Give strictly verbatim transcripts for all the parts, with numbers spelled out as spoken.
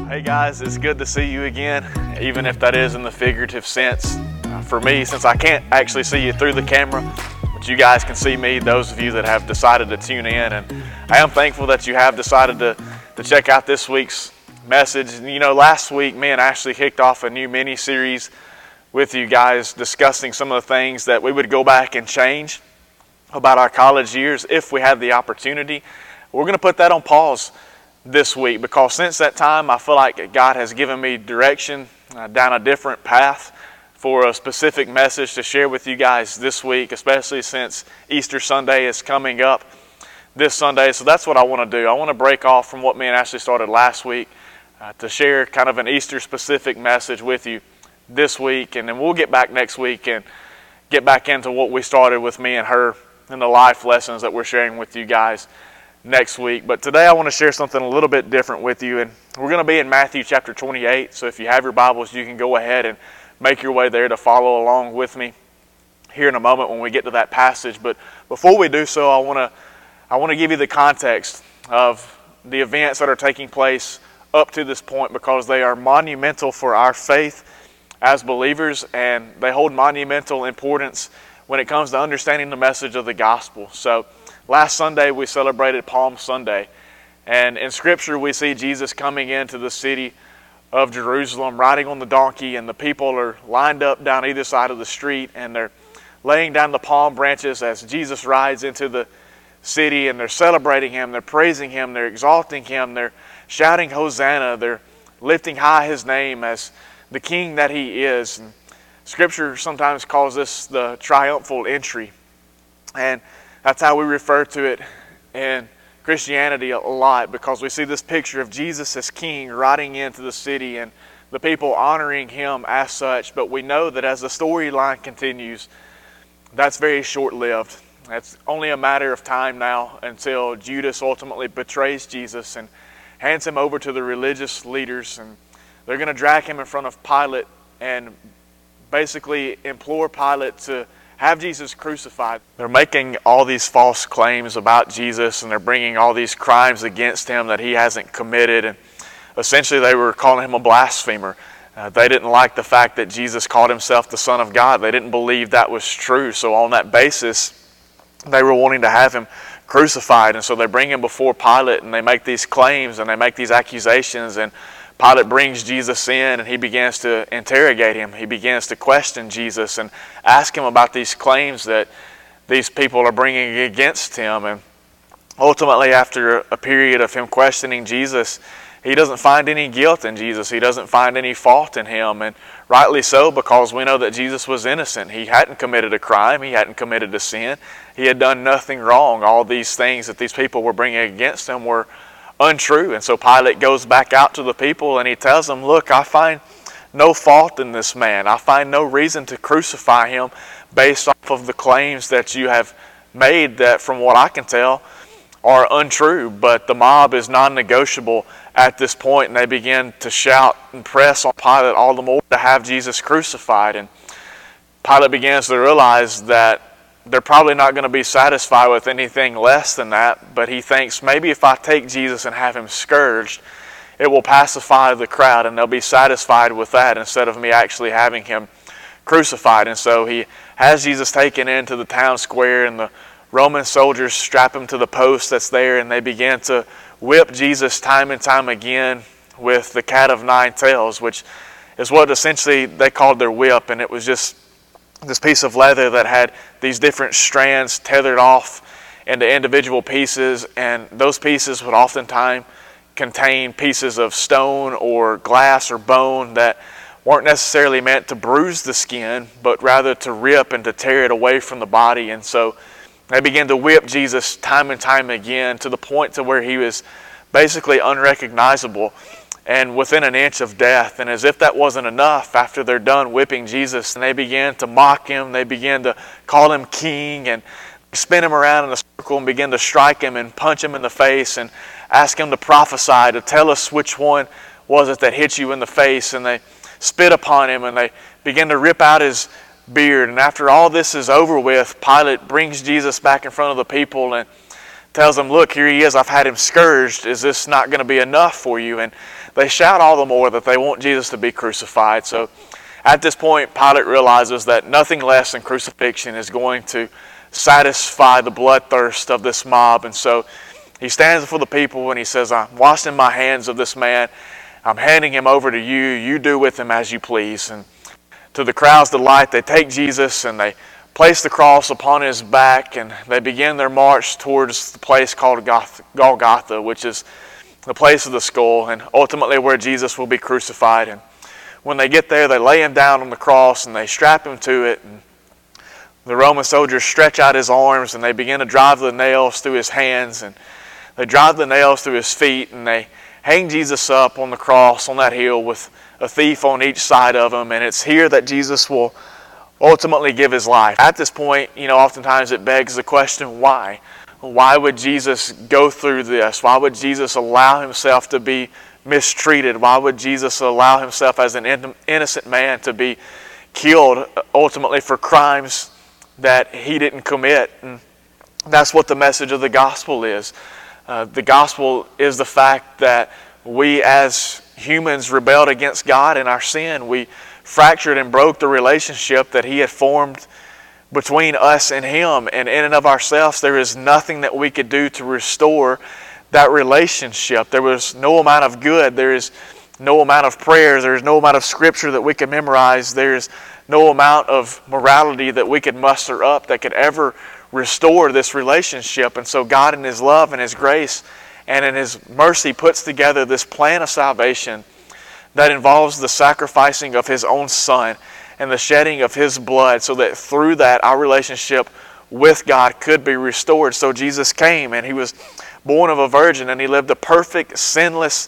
Hey guys, it's good to see you again, even if that is in the figurative sense. Uh, for me, since I can't actually see you through the camera, but you guys can see me, those of you that have decided to tune in, and I am thankful that you have decided to, to check out this week's message. You know, last week, me and Ashley kicked off a new mini-series with you guys discussing some of the things that we would go back and change about our college years if we had the opportunity. We're going to put that on pause this week because since that time I feel like God has given me direction uh, down a different path for a specific message to share with you guys this week, especially since Easter Sunday is coming up this Sunday. So that's what I want to do. I want to break off from what me and Ashley started last week uh, to share kind of an Easter specific message with you this week, and then we'll get back next week and get back into what we started with me and her and the life lessons that we're sharing with you guys next week. But today I want to share something a little bit different with you, and we're going to be in Matthew chapter twenty-eight. So if you have your Bibles, you can go ahead and make your way there to follow along with me here in a moment when we get to that passage. But before we do so, I want to I want to give you the context of the events that are taking place up to this point, because they are monumental for our faith as believers, and they hold monumental importance when it comes to understanding the message of the gospel. So last Sunday we celebrated Palm Sunday, and in Scripture we see Jesus coming into the city of Jerusalem riding on the donkey, and the people are lined up down either side of the street, and they're laying down the palm branches as Jesus rides into the city, and they're celebrating Him, they're praising Him, they're exalting Him, they're shouting Hosanna, they're lifting high His name as the King that He is. And Scripture sometimes calls this the triumphal entry, and that's how we refer to it in Christianity a lot, because we see this picture of Jesus as King riding into the city and the people honoring Him as such. But we know that as the storyline continues, that's very short-lived. It's only a matter of time now until Judas ultimately betrays Jesus and hands Him over to the religious leaders, and they're going to drag Him in front of Pilate and basically implore Pilate to have Jesus crucified. They're making all these false claims about Jesus, and they're bringing all these crimes against Him that He hasn't committed, and essentially they were calling Him a blasphemer. Uh, they didn't like the fact that Jesus called Himself the Son of God. They didn't believe that was true. So on that basis, they were wanting to have Him crucified, and so they bring Him before Pilate, and they make these claims and they make these accusations, and Pilate brings Jesus in, and he begins to interrogate Him. He begins to question Jesus and ask Him about these claims that these people are bringing against Him. And ultimately, after a period of Him questioning Jesus, he doesn't find any guilt in Jesus. He doesn't find any fault in Him, and rightly so, because we know that Jesus was innocent. He hadn't committed a crime. He hadn't committed a sin. He had done nothing wrong. All these things that these people were bringing against Him were untrue. And so Pilate goes back out to the people and he tells them, look, I find no fault in this man. I find no reason to crucify him based off of the claims that you have made that, from what I can tell, are untrue. But the mob is non-negotiable at this point, and they begin to shout and press on Pilate all the more to have Jesus crucified. And Pilate begins to realize that they're probably not going to be satisfied with anything less than that, but he thinks maybe if I take Jesus and have Him scourged, it will pacify the crowd and they'll be satisfied with that instead of me actually having Him crucified. And so he has Jesus taken into the town square, and the Roman soldiers strap Him to the post that's there, and they begin to whip Jesus time and time again with the cat of nine tails, which is what essentially they called their whip. And it was just this piece of leather that had these different strands tethered off into individual pieces, and those pieces would oftentimes contain pieces of stone or glass or bone that weren't necessarily meant to bruise the skin, but rather to rip and to tear it away from the body. And so they began to whip Jesus time and time again, to the point to where He was basically unrecognizable and within an inch of death. And as if that wasn't enough, after they're done whipping Jesus, and they began to mock Him, they began to call Him King and spin Him around in a circle and begin to strike Him and punch Him in the face and ask Him to prophesy, to tell us which one was it that hit you in the face. And they spit upon Him and they begin to rip out His beard. And after all this is over with, Pilate brings Jesus back in front of the people and tells them, look, here He is. I've had Him scourged. Is this not going to be enough for you? And they shout all the more that they want Jesus to be crucified. So at this point, Pilate realizes that nothing less than crucifixion is going to satisfy the bloodthirst of this mob. And so he stands before the people and he says, I'm washing my hands of this man. I'm handing him over to you. You do with him as you please. And to the crowd's delight, they take Jesus and they place the cross upon his back, and they begin their march towards the place called Golgotha, which is the place of the skull, and ultimately where Jesus will be crucified. And when they get there, they lay him down on the cross and they strap him to it. And the Roman soldiers stretch out his arms and they begin to drive the nails through his hands, and they drive the nails through his feet, and they hang Jesus up on the cross on that hill with a thief on each side of him. And it's here that Jesus will ultimately give his life. At this point, you know, oftentimes it begs the question, why? Why would Jesus go through this? Why would Jesus allow himself to be mistreated? Why would Jesus allow himself as an innocent man to be killed ultimately for crimes that he didn't commit? And that's what the message of the gospel is. Uh, the gospel is the fact that we as humans rebelled against God in our sin. We fractured and broke the relationship that he had formed between us and him. And in and of ourselves, there is nothing that we could do to restore that relationship. There was no amount of good. There is no amount of prayer. There is no amount of scripture that we could memorize. There is no amount of morality that we could muster up that could ever restore this relationship. And so God in his love and his grace and in his mercy puts together this plan of salvation that involves the sacrificing of his own son and the shedding of his blood, so that through that our relationship with God could be restored. So Jesus came and he was born of a virgin and he lived a perfect, sinless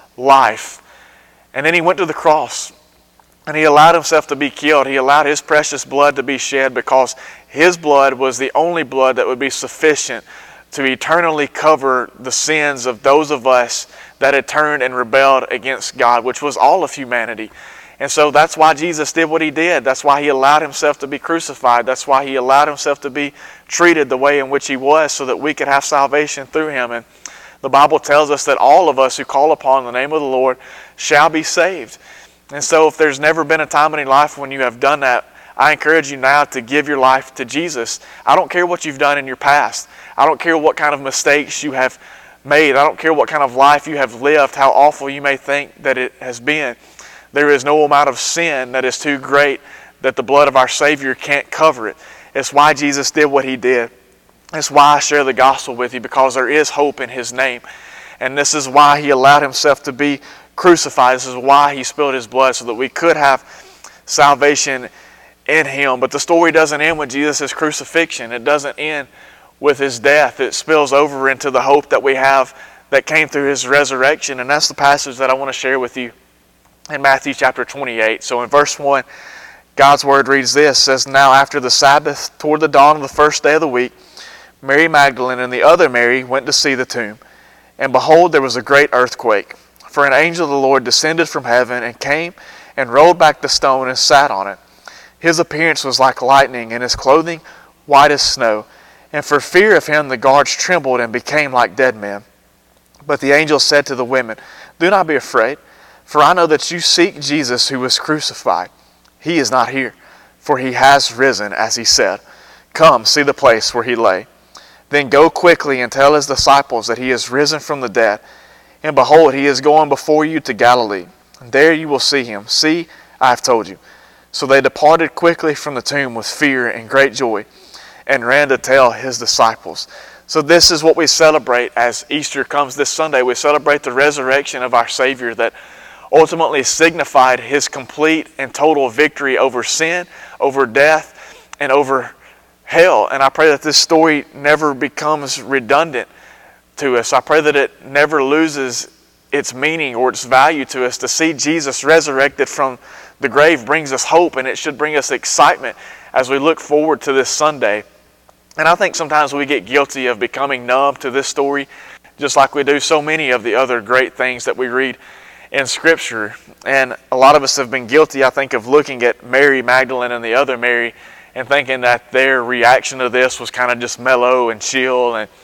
life. And then he went to the cross and he allowed himself to be killed. He allowed his precious blood to be shed because his blood was the only blood that would be sufficient to eternally cover the sins of those of us that had turned and rebelled against God, which was all of humanity. And so that's why Jesus did what he did. That's why he allowed himself to be crucified. That's why he allowed himself to be treated the way in which he was, so that we could have salvation through him. And the Bible tells us that all of us who call upon the name of the Lord shall be saved. And so if there's never been a time in your life when you have done that, I encourage you now to give your life to Jesus. I don't care what you've done in your past. I don't care what kind of mistakes you have made. I don't care what kind of life you have lived, how awful you may think that it has been. There is no amount of sin that is too great that the blood of our Savior can't cover it. It's why Jesus did what he did. It's why I share the gospel with you, because there is hope in his name. And this is why he allowed himself to be crucified. This is why he spilled his blood, so that we could have salvation in him. But the story doesn't end with Jesus' crucifixion. It doesn't end with his death. It spills over into the hope that we have that came through his resurrection. And that's the passage that I want to share with you in Matthew chapter twenty-eight. So in verse one, God's word reads this. It says, "Now after the Sabbath, toward the dawn of the first day of the week, Mary Magdalene and the other Mary went to see the tomb. And behold, there was a great earthquake. For an angel of the Lord descended from heaven and came and rolled back the stone and sat on it. His appearance was like lightning, and his clothing white as snow. And for fear of him the guards trembled and became like dead men. But the angel said to the women, 'Do not be afraid, for I know that you seek Jesus who was crucified. He is not here, for he has risen, as he said. Come, see the place where he lay. Then go quickly and tell his disciples that he is risen from the dead. And behold, he is going before you to Galilee. And there you will see him. See, I have told you.' So they departed quickly from the tomb with fear and great joy, and ran to tell his disciples." So this is what we celebrate as Easter comes this Sunday. We celebrate the resurrection of our Savior that ultimately signified his complete and total victory over sin, over death, and over hell. And I pray that this story never becomes redundant to us. I pray that it never loses its meaning or its value to us. To see Jesus resurrected from the grave brings us hope, and it should bring us excitement as we look forward to this Sunday. And I think sometimes we get guilty of becoming numb to this story, just like we do so many of the other great things that we read in Scripture. And a lot of us have been guilty, I think, of looking at Mary Magdalene and the other Mary and thinking that their reaction to this was kind of just mellow and chill. And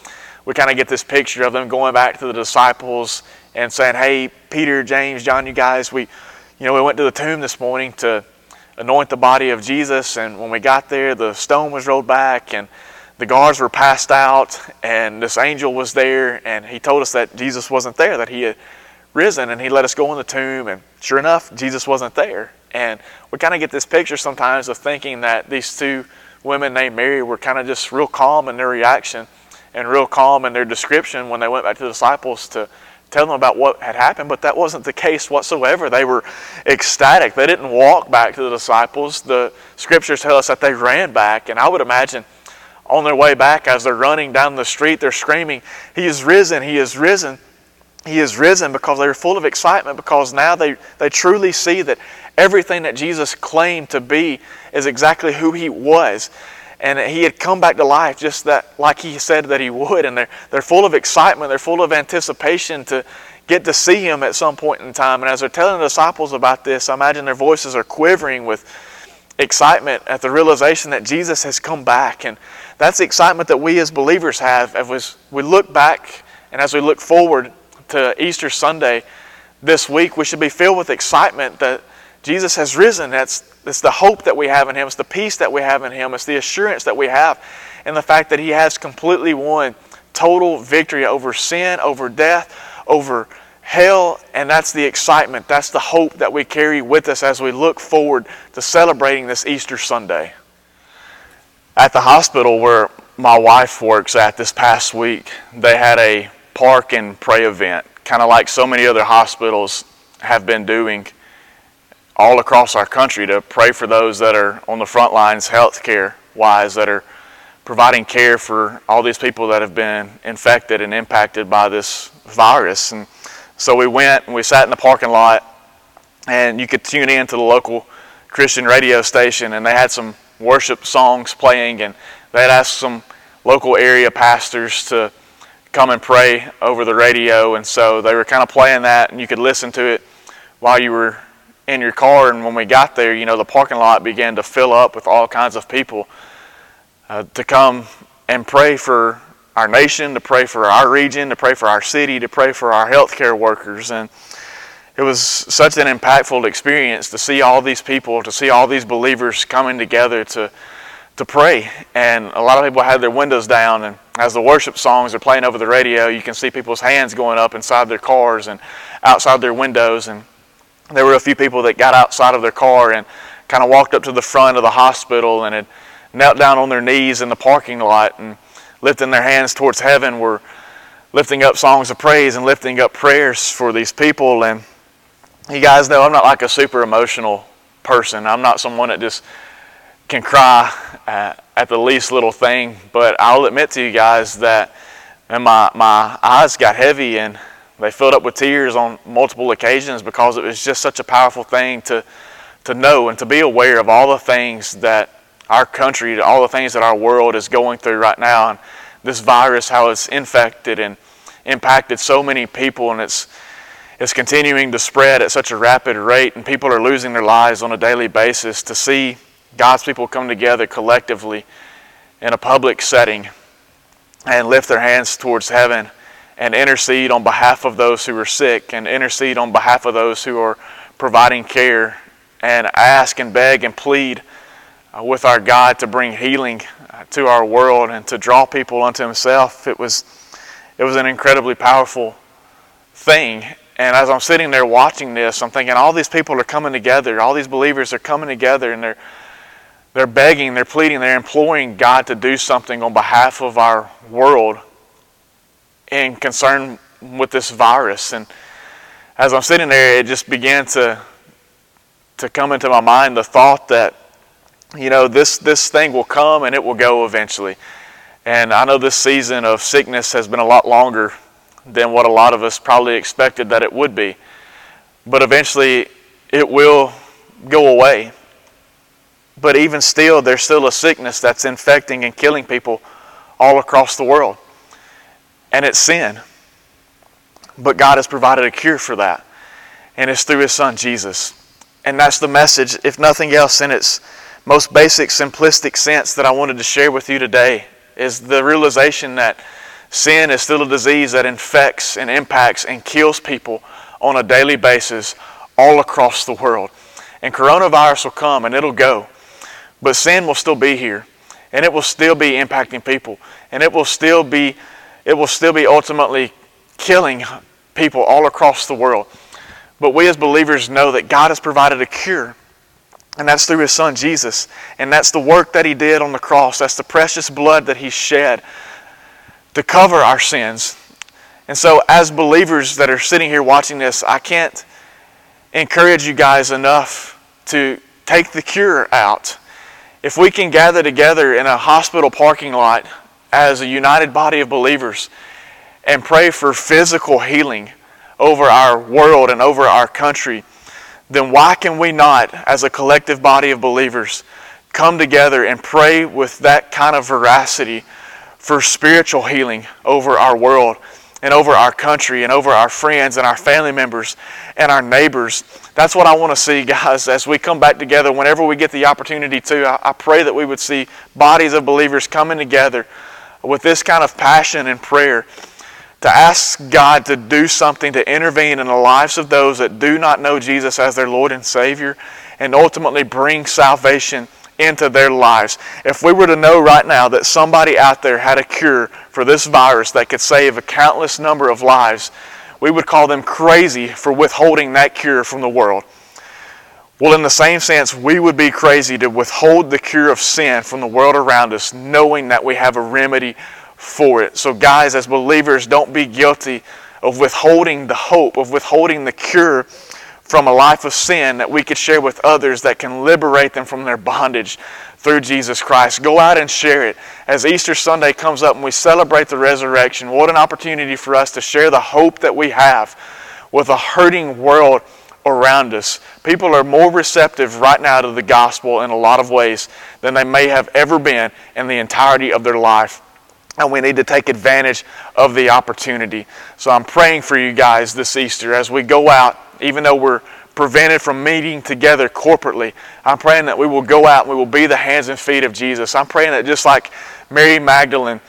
we kind of get this picture of them going back to the disciples and saying, hey, Peter, James, John, you guys, we, you know, we went to the tomb this morning to anoint the body of Jesus, and when we got there, the stone was rolled back, and the guards were passed out, and this angel was there, and he told us that Jesus wasn't there, that he had risen, and he let us go in the tomb, and sure enough, Jesus wasn't there. And we kind of get this picture sometimes of thinking that these two women named Mary were kind of just real calm in their reaction and real calm in their description when they went back to the disciples to tell them about what had happened, but that wasn't the case whatsoever. They were ecstatic. They didn't walk back to the disciples. The scriptures tell us that they ran back, and I would imagine on their way back as they're running down the street, they're screaming, he is risen, he is risen, he is risen, because they're full of excitement, because now they, they truly see that everything that Jesus claimed to be is exactly who he was. And he had come back to life just that, like he said that he would. And they're, they're full of excitement. They're full of anticipation to get to see him at some point in time. And as they're telling the disciples about this, I imagine their voices are quivering with excitement at the realization that Jesus has come back. And that's the excitement that we as believers have as we look back and as we look forward to Easter Sunday this week. We should be filled with excitement that Jesus has risen. That's it's the hope that we have in him. It's the peace that we have in him. It's the assurance that we have in the fact that he has completely won total victory over sin, over death, over hell. And that's the excitement. That's the hope that we carry with us as we look forward to celebrating this Easter Sunday. At the hospital where my wife works at this past week, they had a park and pray event, kind of like so many other hospitals have been doing all across our country, to pray for those that are on the front lines health care wise, that are providing care for all these people that have been infected and impacted by this virus. And so we went and we sat in the parking lot, and you could tune in to the local Christian radio station, and they had some worship songs playing, and they had asked some local area pastors to come and pray over the radio. And so they were kind of playing that, and you could listen to it while you were in your car. And when we got there, you know, the parking lot began to fill up with all kinds of people uh, to come and pray for our nation, to pray for our region, to pray for our city, to pray for our healthcare workers. And it was such an impactful experience to see all these people, to see all these believers coming together to to pray. And a lot of people had their windows down, and as the worship songs are playing over the radio, you can see people's hands going up inside their cars and outside their windows. And there were a few people that got outside of their car and kind of walked up to the front of the hospital and had knelt down on their knees in the parking lot and lifting their hands towards heaven, were lifting up songs of praise and lifting up prayers for these people. And you guys know I'm not like a super emotional person. I'm not someone that just can cry uh, at the least little thing, but I'll admit to you guys that and my, my eyes got heavy and they filled up with tears on multiple occasions, because it was just such a powerful thing to to know and to be aware of all the things that our country, all the things that our world is going through right now, and this virus, how it's infected and impacted so many people, and it's it's continuing to spread at such a rapid rate, and people are losing their lives on a daily basis. To see God's people come together collectively in a public setting and lift their hands towards heaven and intercede on behalf of those who are sick, and intercede on behalf of those who are providing care, and ask and beg and plead uh, with our God to bring healing uh, to our world and to draw people unto himself. It was, it was an incredibly powerful thing. And as I'm sitting there watching this, I'm thinking all these people are coming together, all these believers are coming together, and they're they're begging, they're pleading, they're imploring God to do something on behalf of our world in concern with this virus. And as I'm sitting there, it just began to to come into my mind the thought that, you know, this this thing will come and it will go eventually. And I know this season of sickness has been a lot longer than what a lot of us probably expected that it would be. But eventually it will go away. But even still, there's still a sickness that's infecting and killing people all across the world. And it's sin. But God has provided a cure for that. And it's through his son, Jesus. And that's the message, if nothing else, in its most basic, simplistic sense that I wanted to share with you today, is the realization that Sin is still a disease that infects and impacts and kills people on a daily basis all across the world. And coronavirus will come and it'll go. But sin will still be here. And it will still be impacting people. And it will still be, it will still be ultimately killing people all across the world. But we as believers know that God has provided a cure. And that's through His Son, Jesus. And that's the work that He did on the cross. That's the precious blood that He shed to cover our sins. And so as believers that are sitting here watching this, I can't encourage you guys enough to take the cure out. If we can gather together in a hospital parking lot as a united body of believers and pray for physical healing over our world and over our country, then why can we not, as a collective body of believers, come together and pray with that kind of veracity for spiritual healing over our world and over our country and over our friends and our family members and our neighbors? That's what I want to see, guys, as we come back together. Whenever we get the opportunity to, I, I pray that we would see bodies of believers coming together with this kind of passion and prayer to ask God to do something, to intervene in the lives of those that do not know Jesus as their Lord and Savior, and ultimately bring salvation into their lives. If we were to know right now that somebody out there had a cure for this virus that could save a countless number of lives, we would call them crazy for withholding that cure from the world. Well, in the same sense, we would be crazy to withhold the cure of sin from the world around us, knowing that we have a remedy for it. So guys, as believers, don't be guilty of withholding the hope, of withholding the cure from a life of sin that we could share with others that can liberate them from their bondage through Jesus Christ. Go out and share it. As Easter Sunday comes up and we celebrate the resurrection, what an opportunity for us to share the hope that we have with a hurting world around us. People are more receptive right now to the gospel in a lot of ways than they may have ever been in the entirety of their life. And we need to take advantage of the opportunity. So I'm praying for you guys this Easter as we go out, even though we're prevented from meeting together corporately. I'm praying that we will go out and we will be the hands and feet of Jesus. I'm praying that just like Mary Magdalene,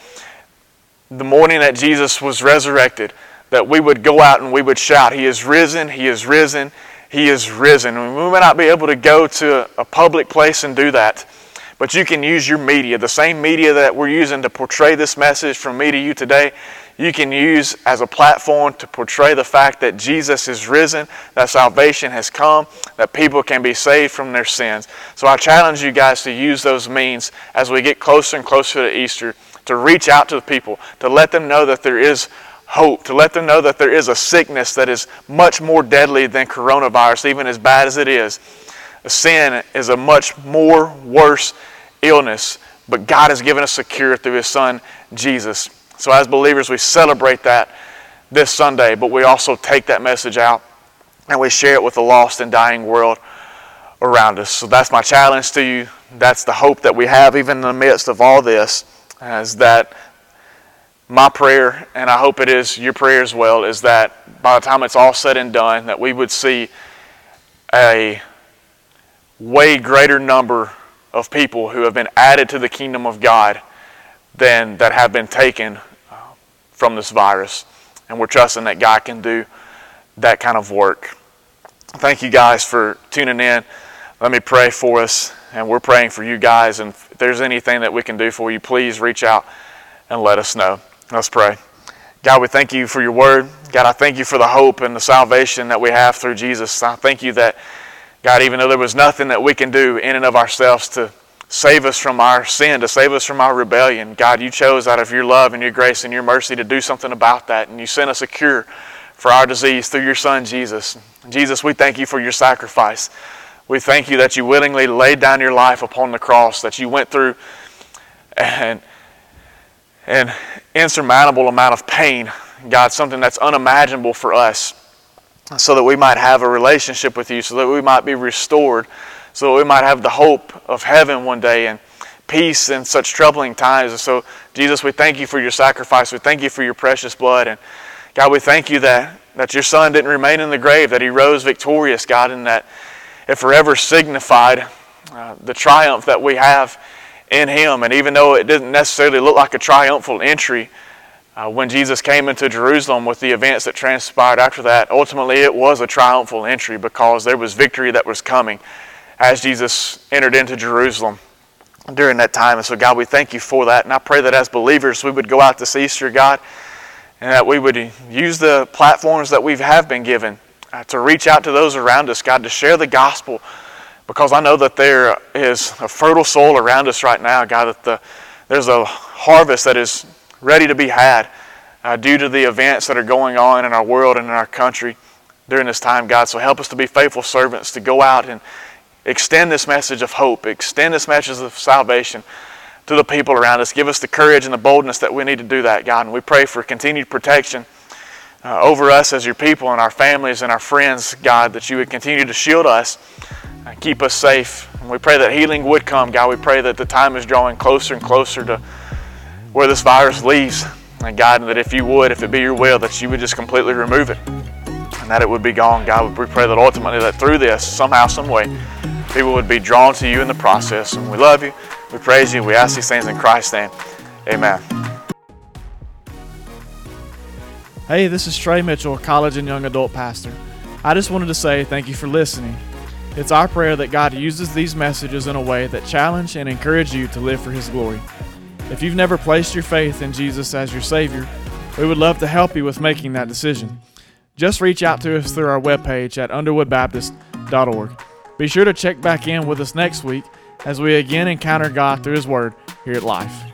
the morning that Jesus was resurrected, that we would go out and we would shout, He is risen, He is risen, He is risen. And we may not be able to go to a public place and do that, but you can use your media, the same media that we're using to portray this message from me to you today, you can use as a platform to portray the fact that Jesus is risen, that salvation has come, that people can be saved from their sins. So I challenge you guys to use those means as we get closer and closer to Easter, to reach out to the people, to let them know that there is hope, to let them know that there is a sickness that is much more deadly than coronavirus, even as bad as it is. Sin is a much more worse illness, but God has given us a cure through His Son, Jesus. So as believers, we celebrate that this Sunday, but we also take that message out and we share it with the lost and dying world around us. So that's my challenge to you. That's the hope that we have even in the midst of all this, is that my prayer, and I hope it is your prayer as well, is that by the time it's all said and done, that we would see a way greater number of people who have been added to the kingdom of God than that have been taken from this virus. And we're trusting that God can do that kind of work. Thank you guys for tuning in. Let me pray for us, and we're praying for you guys. And if there's anything that we can do for you, please reach out and let us know. Let's pray. God, we thank you for your word. God, I thank you for the hope and the salvation that we have through Jesus. I thank you that, God, even though there was nothing that we can do in and of ourselves to save us from our sin, to save us from our rebellion, God, you chose out of your love and your grace and your mercy to do something about that. And you sent us a cure for our disease through your Son, Jesus. Jesus, we thank you for your sacrifice. We thank you that you willingly laid down your life upon the cross, that you went through an, an insurmountable amount of pain, God, something that's unimaginable for us, so that we might have a relationship with you, so that we might be restored, so that we might have the hope of heaven one day and peace in such troubling times. And so, Jesus, we thank you for your sacrifice. We thank you for your precious blood. And God, we thank you that, that your Son didn't remain in the grave, that he rose victorious, God, and that it forever signified uh, the triumph that we have in him. And even though it didn't necessarily look like a triumphal entry Uh, when Jesus came into Jerusalem with the events that transpired after that, ultimately it was a triumphal entry because there was victory that was coming as Jesus entered into Jerusalem during that time. And so, God, we thank you for that. And I pray that as believers we would go out this Easter, God, and that we would use the platforms that we have been given uh, to reach out to those around us, God, to share the gospel, because I know that there is a fertile soil around us right now, God, that the, there's a harvest that is ready to be had uh, due to the events that are going on in our world and in our country during this time, God. So help us to be faithful servants, to go out and extend this message of hope, extend this message of salvation to the people around us. Give us the courage and the boldness that we need to do that, God. And we pray for continued protection uh, over us as your people and our families and our friends, God, that you would continue to shield us and keep us safe. And we pray that healing would come, God. We pray that the time is drawing closer and closer to where this virus leaves. And God, that if you would, if it be your will, that you would just completely remove it and that it would be gone, God. We pray that ultimately that through this, somehow, some way, people would be drawn to you in the process. And we love you, we praise you, we ask these things in Christ's name. Amen. Hey, this is Trey Mitchell, college and young adult pastor. I just wanted to say thank you for listening. It's our prayer that God uses these messages in a way that challenge and encourage you to live for His glory. If you've never placed your faith in Jesus as your Savior, we would love to help you with making that decision. Just reach out to us through our webpage at underwood baptist dot org. Be sure to check back in with us next week as we again encounter God through His Word here at Life.